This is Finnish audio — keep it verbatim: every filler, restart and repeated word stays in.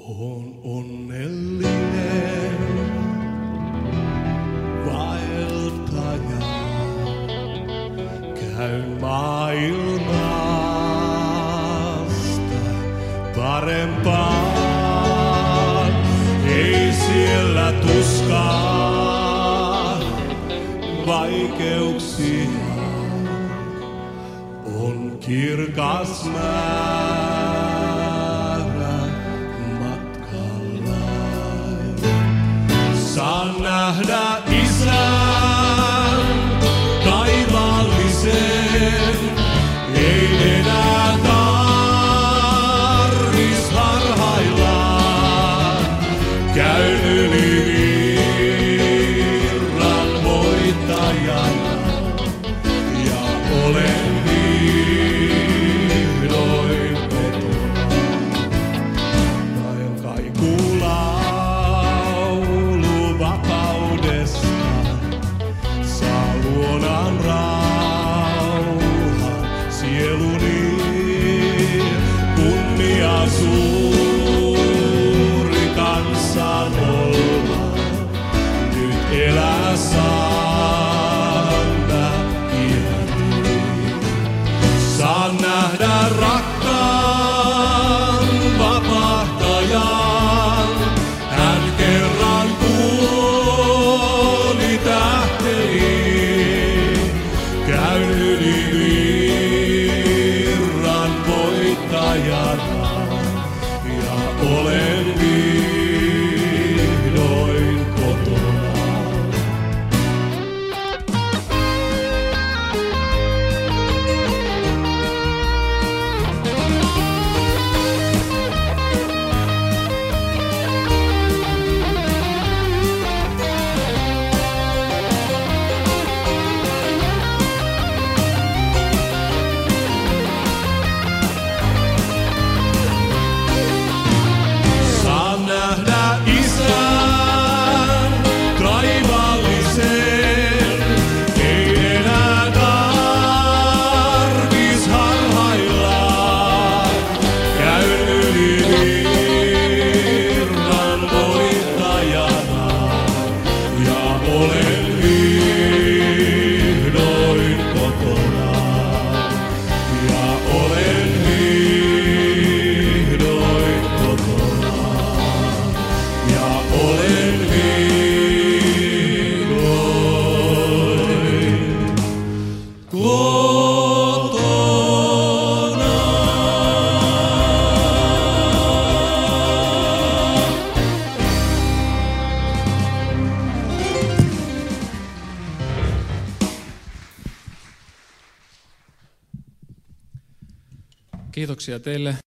Oon onnellinen vaeltaja, käyn maailmasta parempaan. Ei siellä tuskaa, vaikeuksia, on kirkas määrä matkalla. Saan nähdä Isän taivaallisen, ei enää tarvis harhailla. Käyn yli virran voittajana ja olen vihdoin kotona. Näen kaikuu laulu vapaudesta, saa luonan rauhan sieluni. Kunnia suuri kansan olla, nyt elää saan iäni. Saan nähdä rakkaan vapahtajan, hän kerran kuoli tähteihin. Käyn yli virran voittajana ja olen vihdoin kotona. Saan nähdä Isän taivaallisen, ei enää tarvis harhailla. Käyn yli virran voittajana ja olen vihdoin kotona. Ja olen vihdoin kotona. Ja olen vihdoin kotona. Kiitoksia teille.